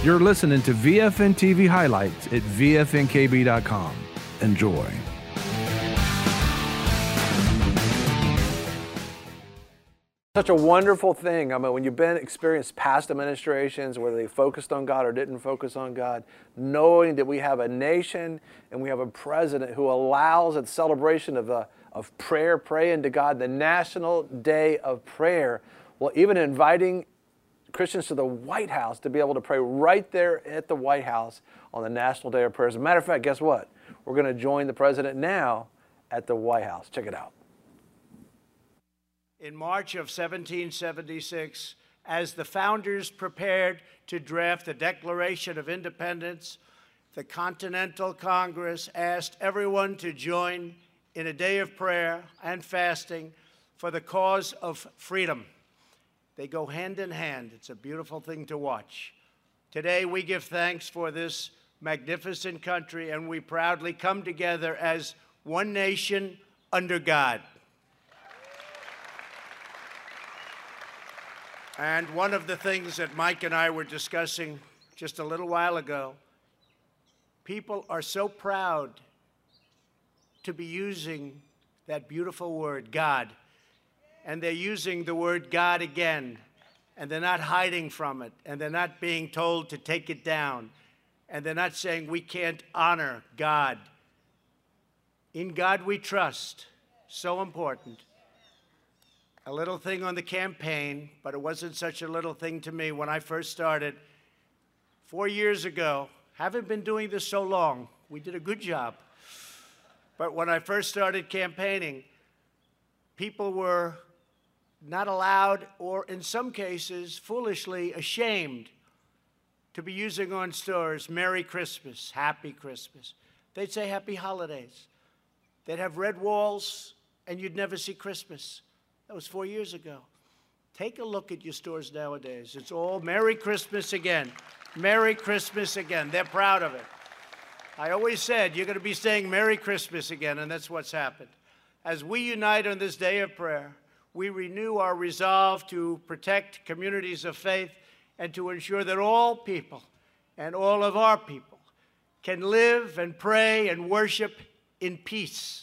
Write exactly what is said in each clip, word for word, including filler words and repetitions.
You're listening to V F N T V highlights at V F N K B dot com. Enjoy. Such a wonderful thing. I mean, when you've been experienced past administrations, whether they focused on God or didn't focus on God, knowing that we have a nation and we have a president who allows a celebration of, uh, of prayer, praying to God, the National Day of Prayer. Well, even inviting Christians to the White House to be able to pray right there at the White House on the National Day of Prayer. As a matter of fact, guess what? We're going to join the president now at the White House. Check it out. In March of seventeen seventy-six, as the founders prepared to draft the Declaration of Independence, the Continental Congress asked everyone to join in a day of prayer and fasting for the cause of freedom. They go hand in hand. It's a beautiful thing to watch. Today, we give thanks for this magnificent country, and we proudly come together as one nation under God. And one of the things that Mike and I were discussing just a little while ago, people are so proud to be using that beautiful word, God. And they're using the word God again. And they're not hiding from it. And they're not being told to take it down. And they're not saying we can't honor God. In God we trust. So important. A little thing on the campaign, but it wasn't such a little thing to me when I first started four years ago. Haven't been doing this so long. We did a good job. But when I first started campaigning, people were not allowed, or in some cases, foolishly ashamed to be using on stores, Merry Christmas, Happy Christmas. They'd say Happy Holidays. They'd have red walls, and you'd never see Christmas. That was four years ago. Take a look at your stores nowadays. It's all Merry Christmas again. Merry Christmas again. They're proud of it. I always said, you're going to be saying Merry Christmas again, and that's what's happened. As we unite on this day of prayer, we renew our resolve to protect communities of faith and to ensure that all people and all of our people can live and pray and worship in peace.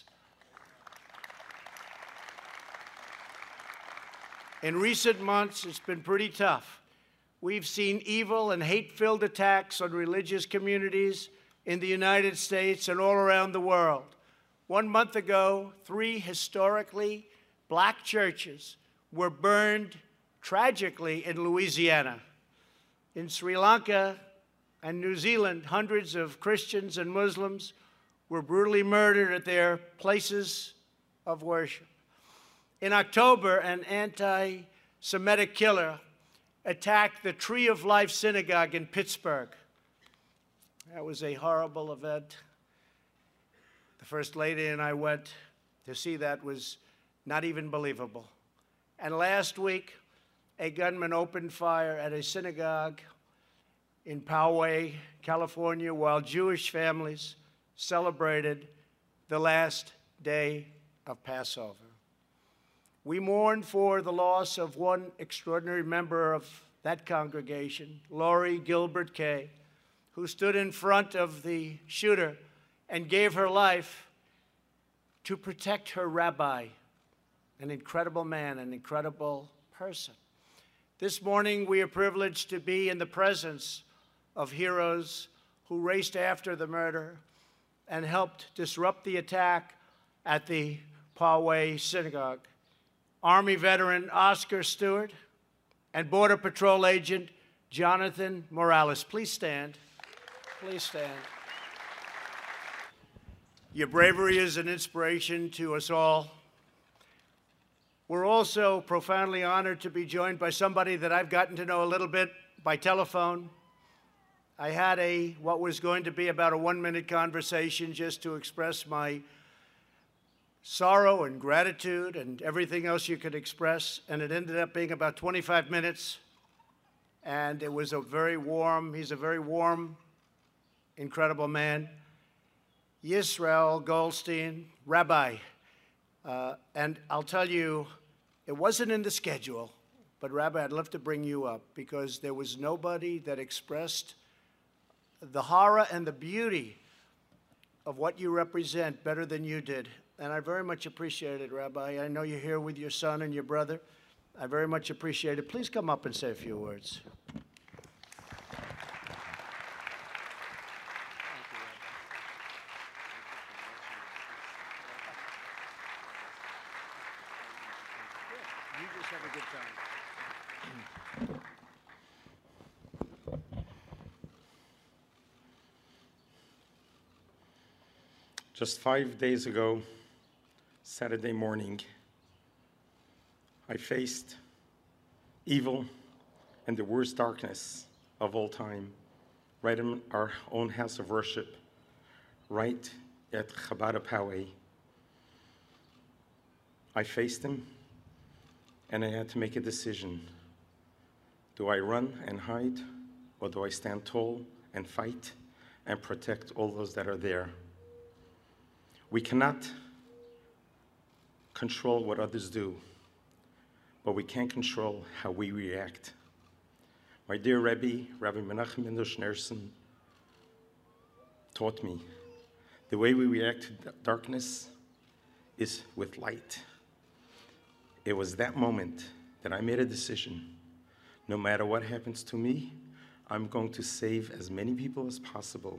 In recent months, it's been pretty tough. We've seen evil and hate-filled attacks on religious communities in the United States and all around the world. One month ago, three historically black churches were burned tragically in Louisiana. In Sri Lanka and New Zealand, hundreds of Christians and Muslims were brutally murdered at their places of worship. In October, an anti-Semitic killer attacked the Tree of Life Synagogue in Pittsburgh. That was a horrible event. The First Lady and I went to see that. It was not even believable. And last week, a gunman opened fire at a synagogue in Poway, California, while Jewish families celebrated the last day of Passover. We mourn for the loss of one extraordinary member of that congregation, Laurie Gilbert Kay, who stood in front of the shooter and gave her life to protect her rabbi, an incredible man, an incredible person. This morning, we are privileged to be in the presence of heroes who raced after the murder and helped disrupt the attack at the Poway Synagogue. Army veteran Oscar Stewart and Border Patrol agent Jonathan Morales. Please stand. Please stand. Your bravery is an inspiration to us all. We're also profoundly honored to be joined by somebody that I've gotten to know a little bit by telephone. I had a, what was going to be about a one-minute conversation just to express my sorrow and gratitude and everything else you could express, and it ended up being about twenty-five minutes, and it was a very warm, he's a very warm, incredible man. Yisrael Goldstein, Rabbi, uh, and I'll tell you, it wasn't in the schedule, but Rabbi, I'd love to bring you up because there was nobody that expressed the horror and the beauty of what you represent better than you did. And I very much appreciate it, Rabbi. I know you're here with your son and your brother. I very much appreciate it. Please come up and say a few words. You just have a good time. Just five days ago, Saturday morning, I faced evil and the worst darkness of all time, right in our own house of worship, right at Chabad Poway. I faced him, and I had to make a decision. Do I run and hide, or do I stand tall and fight and protect all those that are there? We cannot control what others do, but we can control how we react. My dear Rebbe, Rabbi Menachem Mendel Schneerson, taught me the way we react to darkness is with light. It was that moment that I made a decision. No matter what happens to me, I'm going to save as many people as possible.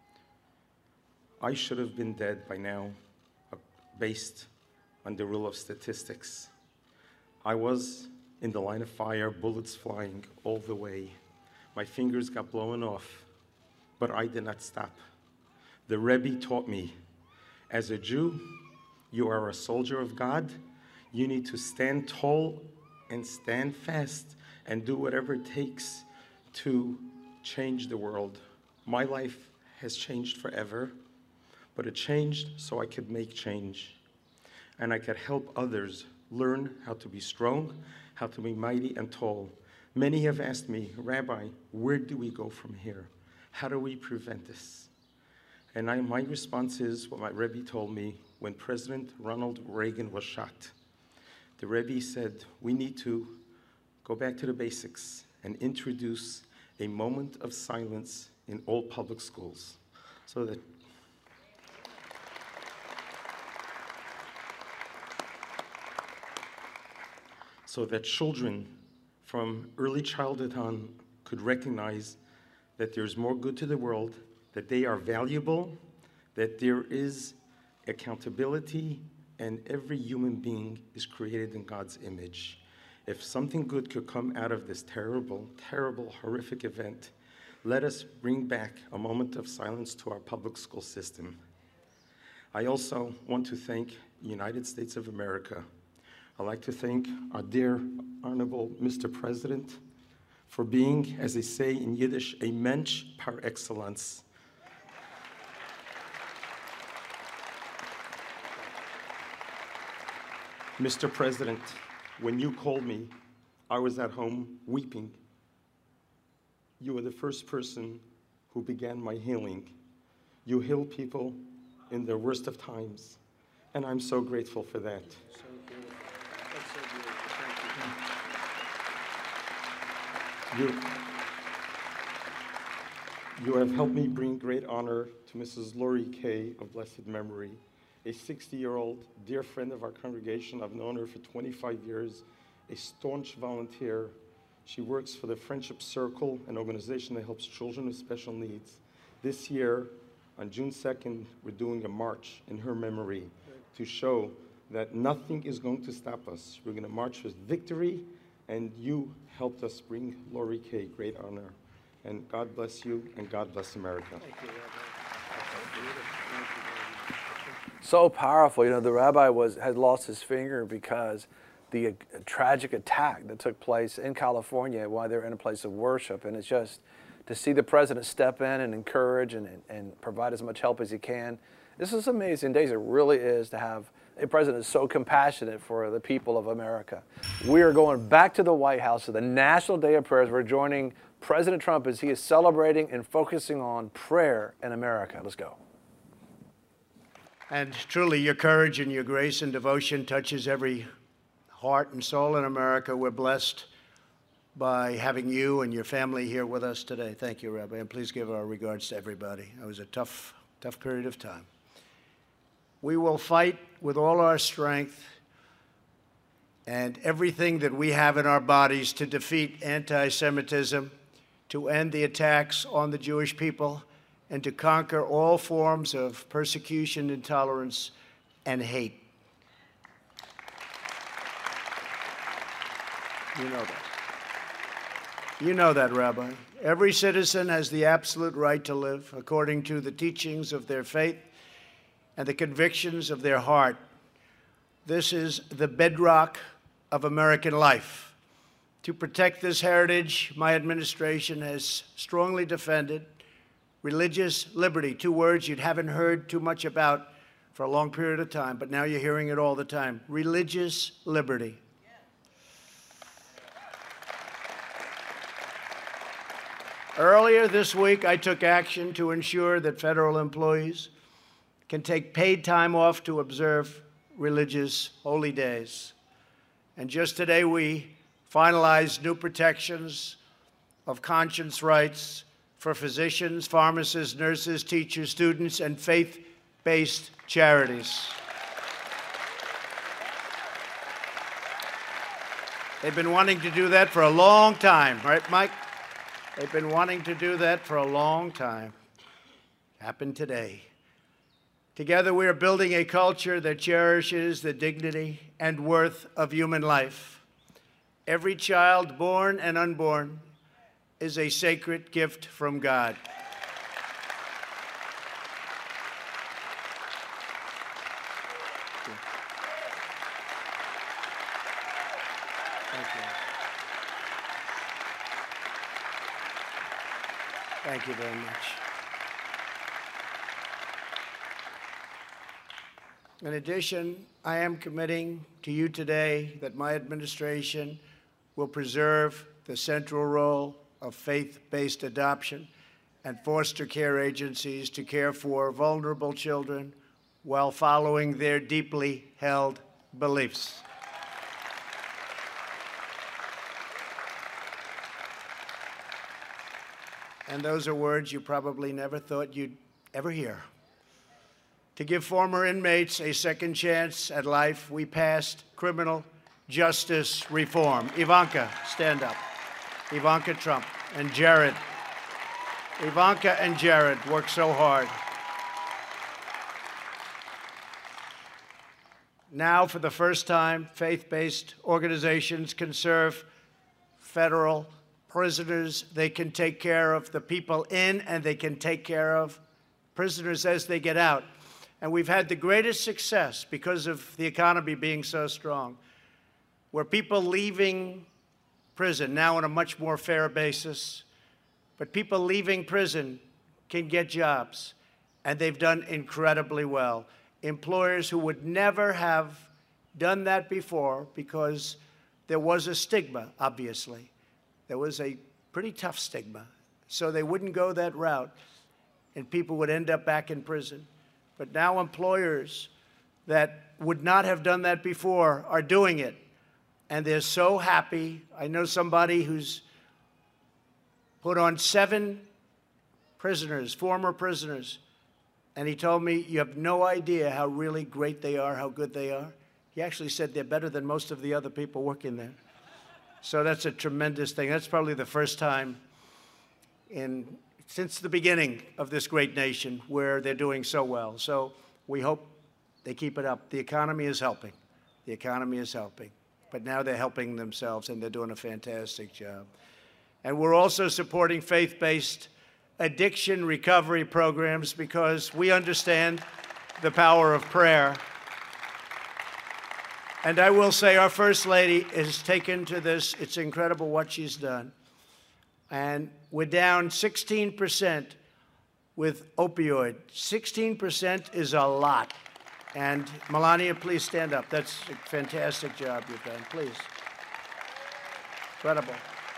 I should have been dead by now, based on the rule of statistics. I was in the line of fire, bullets flying all the way. My fingers got blown off, but I did not stop. The Rebbe taught me, as a Jew, you are a soldier of God. You need to stand tall and stand fast and do whatever it takes to change the world. My life has changed forever, but it changed so I could make change. And I could help others learn how to be strong, how to be mighty and tall. Many have asked me, Rabbi, where do we go from here? How do we prevent this? And I, my response is what my Rebbe told me when President Ronald Reagan was shot. The Rebbe said, we need to go back to the basics and introduce a moment of silence in all public schools so that so that children from early childhood on could recognize that there's more good to the world, that they are valuable, that there is accountability, and every human being is created in God's image. If something good could come out of this terrible, terrible, horrific event, let us bring back a moment of silence to our public school system. I also want to thank the United States of America. I'd like to thank our dear, honorable Mister President for being, as they say in Yiddish, a mensch par excellence. Mister President, when you called me, I was at home weeping. You were the first person who began my healing. You heal people in their worst of times, and I'm so grateful for that. So beautiful. That's so beautiful. Thank you. You, you have helped me bring great honor to Missus Lori Kay of blessed memory, a sixty-year-old dear friend of our congregation. I've known her for twenty-five years, a staunch volunteer. She works for the Friendship Circle, an organization that helps children with special needs. This year, on June second, we're doing a march in her memory to show that nothing is going to stop us. We're going to march with victory, and you helped us bring Lori Kay great honor. And God bless you, and God bless America. Thank you, Rabbi. So powerful. You know, the rabbi was had lost his finger because the uh, tragic attack that took place in California while they were in a place of worship. And it's just to see the president step in and encourage and, and, and provide as much help as he can. This is amazing days. It really is to have a president so compassionate for the people of America. We are going back to the White House for the National Day of Prayers. We're joining President Trump as he is celebrating and focusing on prayer in America. Let's go. And truly, your courage and your grace and devotion touches every heart and soul in America. We're blessed by having you and your family here with us today. Thank you, Rabbi, and please give our regards to everybody. It was a tough, tough period of time. We will fight with all our strength and everything that we have in our bodies to defeat anti-Semitism, to end the attacks on the Jewish people, and to conquer all forms of persecution, intolerance, and hate. You know that. You know that, Rabbi. Every citizen has the absolute right to live according to the teachings of their faith and the convictions of their heart. This is the bedrock of American life. To protect this heritage, my administration has strongly defended religious liberty, two words you haven't heard too much about for a long period of time, but now you're hearing it all the time. Religious liberty. Earlier this week, I took action to ensure that federal employees can take paid time off to observe religious holy days. And just today, we finalized new protections of conscience rights for physicians, pharmacists, nurses, teachers, students, and faith-based charities. They've been wanting to do that for a long time, right, Mike? They've been wanting to do that for a long time. Happened today. Together, we are building a culture that cherishes the dignity and worth of human life. Every child, born and unborn, is a sacred gift from God. Thank you. Thank you very much. In addition, I am committing to you today that my administration will preserve the central role of faith-based adoption and foster care agencies to care for vulnerable children while following their deeply held beliefs. And those are words you probably never thought you'd ever hear. To give former inmates a second chance at life, we passed criminal justice reform. Ivanka, stand up. Ivanka Trump and Jared. Ivanka and Jared worked so hard. Now, for the first time, faith-based organizations can serve federal prisoners. They can take care of the people in, and they can take care of prisoners as they get out. And we've had the greatest success because of the economy being so strong, where people leaving prison now on a much more fair basis, but people leaving prison can get jobs, and they've done incredibly well. Employers who would never have done that before because there was a stigma, obviously. There was a pretty tough stigma, so they wouldn't go that route, and people would end up back in prison. But now employers that would not have done that before are doing it, and they're so happy. I know somebody who's put on seven prisoners, former prisoners, and he told me, you have no idea how really great they are, how good they are. He actually said they're better than most of the other people working there. So that's a tremendous thing. That's probably the first time in since the beginning of this great nation where they're doing so well. So we hope they keep it up. The economy is helping. The economy is helping. But now they're helping themselves, and they're doing a fantastic job. And we're also supporting faith-based addiction recovery programs because we understand the power of prayer. And I will say our First Lady has taken to this. It's incredible what she's done. And we're down sixteen percent with opioid. sixteen percent is a lot. And Melania, please stand up. That's a fantastic job you've done. Please. Incredible.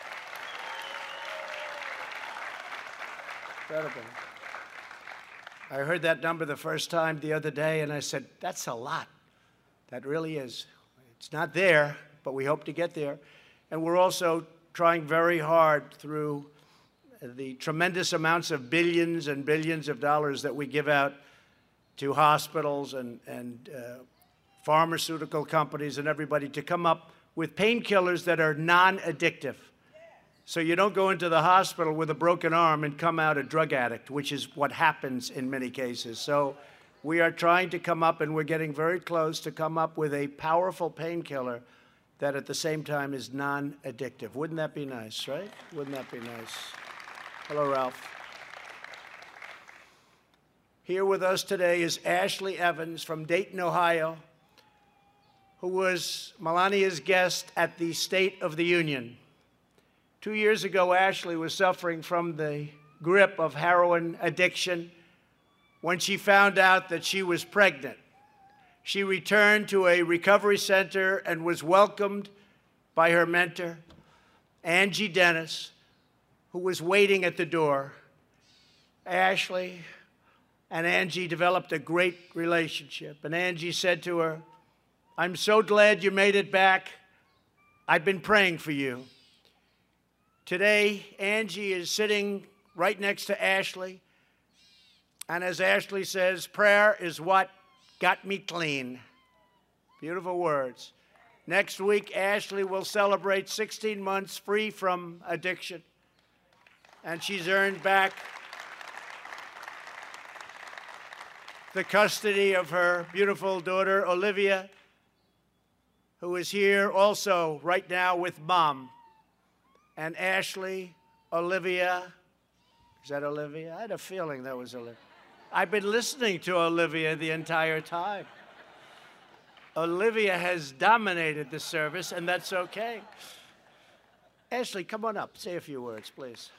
Incredible. I heard that number the first time the other day, and I said, that's a lot. That really is. It's not there, but we hope to get there. And we're also trying very hard through the tremendous amounts of billions and billions of dollars that we give out to hospitals and, and uh, pharmaceutical companies and everybody to come up with painkillers that are non-addictive. So you don't go into the hospital with a broken arm and come out a drug addict, which is what happens in many cases. So we are trying to come up, and we're getting very close to come up with a powerful painkiller that at the same time is non-addictive. Wouldn't that be nice, right? Wouldn't that be nice? Hello, Ralph. Here with us today is Ashley Evans from Dayton, Ohio, who was Melania's guest at the State of the Union. Two years ago, Ashley was suffering from the grip of heroin addiction when she found out that she was pregnant. She returned to a recovery center and was welcomed by her mentor, Angie Dennis, who was waiting at the door. Ashley and Angie developed a great relationship, and Angie said to her, "I'm so glad you made it back. I've been praying for you." Today, Angie is sitting right next to Ashley, and as Ashley says, prayer is what got me clean. Beautiful words. Next week, Ashley will celebrate sixteen months free from addiction, and she's earned back the custody of her beautiful daughter, Olivia, who is here also right now with Mom. And Ashley, Olivia, is that Olivia? I had a feeling that was Olivia. I've been listening to Olivia the entire time. Olivia has dominated the service, and that's okay. Ashley, come on up. Say a few words, please.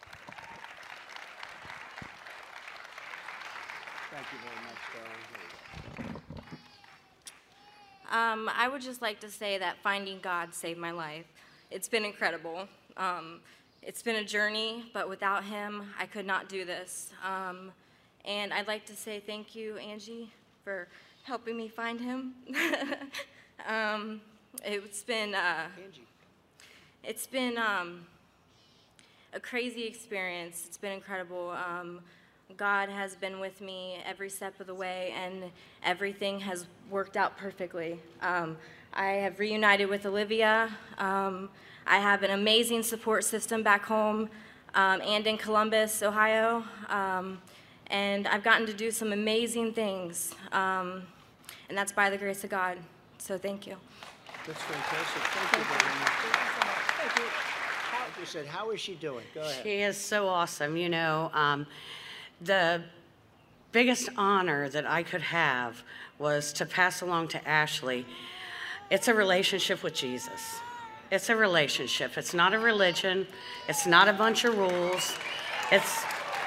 Thank you very much, darling. Um, I would just like to say that finding God saved my life. It's been incredible. Um, it's been a journey, but without him, I could not do this. Um, and I'd like to say thank you, Angie, for helping me find him. um, it's been, uh, it's been um, a crazy experience. It's been incredible. Um, God has been with me every step of the way, and everything has worked out perfectly. Um, I have reunited with Olivia. Um, I have an amazing support system back home um, and in Columbus, Ohio. Um, and I've gotten to do some amazing things, um, and that's by the grace of God. So thank you. That's fantastic. Thank you very much. Thank you. How, you said, how is she doing? Go ahead. She is so awesome. You know, um, the biggest honor that I could have was to pass along to Ashley. It's a relationship with Jesus. It's a relationship. It's not a religion. It's not a bunch of rules. It's,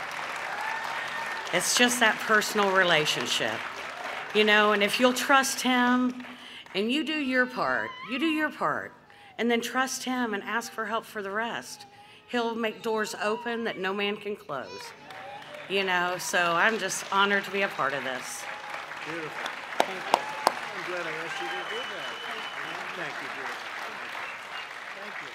it's just that personal relationship. You know, and if you'll trust him and you do your part, you do your part, and then trust him and ask for help for the rest, he'll make doors open that no man can close. You know, so I'm just honored to be a part of this. Beautiful. Thank you. I'm glad I asked you to do that. Thank you, beautiful. Thank you.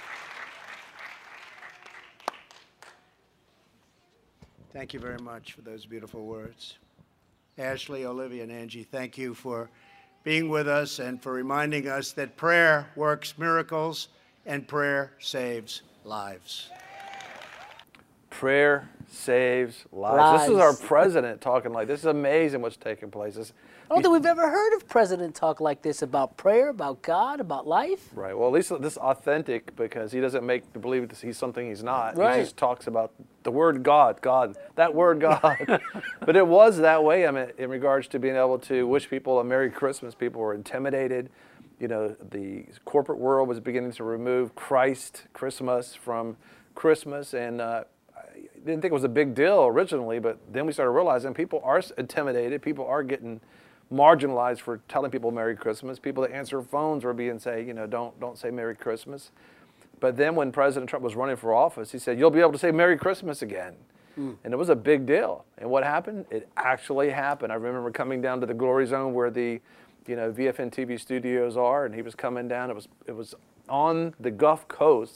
Thank you very much for those beautiful words. Ashley, Olivia, and Angie, thank you for being with us and for reminding us that prayer works miracles and prayer saves lives. Prayer saves lives. Lives. This is our president talking like this. This is amazing what's taking place. This, I don't think we've ever heard of president talk like this about prayer, about God, about life. Right. Well, at least this is authentic because he doesn't make believe that he's something he's not. Right. He just talks about the word God, God, that word God. But it was that way. I mean, in regards to being able to wish people a Merry Christmas, people were intimidated. You know, the corporate world was beginning to remove Christ, Christmas from Christmas, and uh, I didn't think it was a big deal originally, but then we started realizing people are intimidated. People are getting marginalized for telling people Merry Christmas. People that answer phones were being say, you know, don't don't say Merry Christmas. But then when President Trump was running for office, he said, you'll be able to say Merry Christmas again. Mm. And it was a big deal. And what happened? It actually happened. I remember coming down to the Glory Zone where the, you know, V F N T V studios are, and he was coming down. It was it was on the Gulf Coast.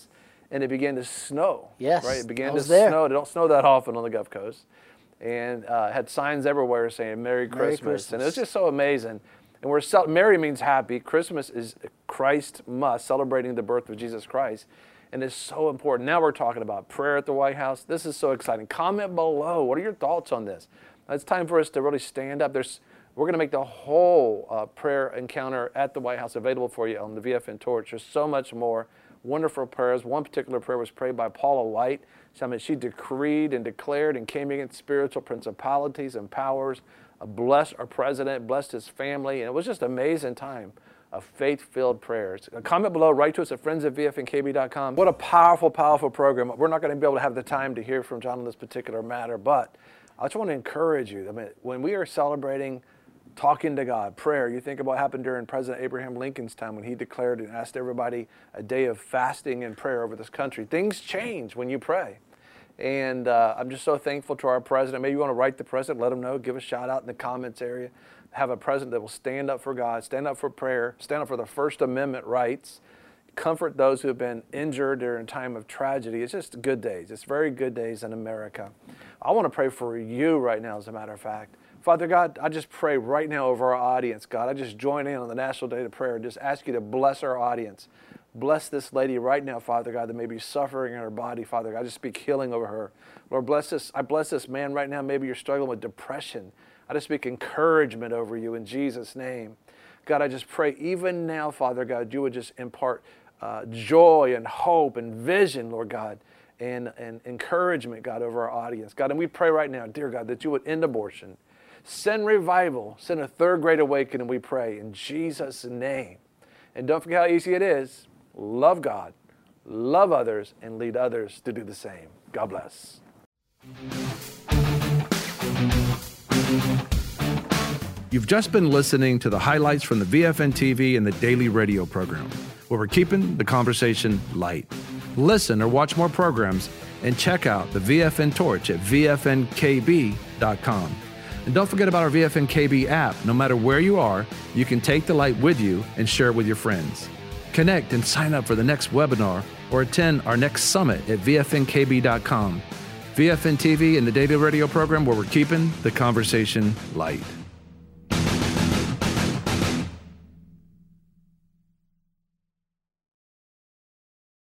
and it began to snow. Yes, right. It began I to was there. snow. It don't snow that often on the Gulf Coast, and uh, had signs everywhere saying "Merry Christmas,", Merry Christmas. and it was just so amazing. And we're cel- Merry means happy. Christmas is Christmas, celebrating the birth of Jesus Christ. And it's so important. Now we're talking about prayer at the White House. This is so exciting. Comment below. What are your thoughts on this? It's time for us to really stand up. There's, we're going to make the whole uh, prayer encounter at the White House available for you on the V F N Torch. There's so much more wonderful prayers. One particular prayer was prayed by Paula White. So, I mean, she decreed and declared and came against spiritual principalities and powers, uh, blessed our president, blessed his family, and it was just an amazing time of faith-filled prayers. A comment below, write to us at friends at V F N K B dot com. What a powerful, powerful program. We're not going to be able to have the time to hear from John on this particular matter, but I just want to encourage you. I mean, when we are celebrating talking to God, prayer, you think about what happened during President Abraham Lincoln's time when he declared and asked everybody a day of fasting and prayer over this country. Things change when you pray. And uh, I'm just so thankful to our president. Maybe you want to write the president, let him know, give a shout out in the comments area. Have a president that will stand up for God, stand up for prayer, stand up for the First Amendment rights, comfort those who have been injured during a time of tragedy. It's just good days. It's very good days in America. I want to pray for you right now, as a matter of fact. Father God, I just pray right now over our audience, God. I just join in on the National Day of Prayer and just ask you to bless our audience. Bless this lady right now, Father God, that may be suffering in her body, Father God. I just speak healing over her. Lord, bless this. I bless this man right now. Maybe you're struggling with depression. I just speak encouragement over you in Jesus' name. God, I just pray even now, Father God, you would just impart uh, joy and hope and vision, Lord God, and, and encouragement, God, over our audience. God, and we pray right now, dear God, that you would end abortion. Send revival. Send a third great awakening, we pray, in Jesus' name. And don't forget how easy it is. Love God, love others, and lead others to do the same. God bless. You've just been listening to the highlights from the V F N T V and the daily radio program, where we're keeping the conversation light. Listen or watch more programs and check out the V F N Torch at V F N K B dot com. And don't forget about our V F N K B app. No matter where you are, you can take the light with you and share it with your friends. Connect and sign up for the next webinar or attend our next summit at V F N K B dot com. V F N T V and the daily radio program, where we're keeping the conversation light.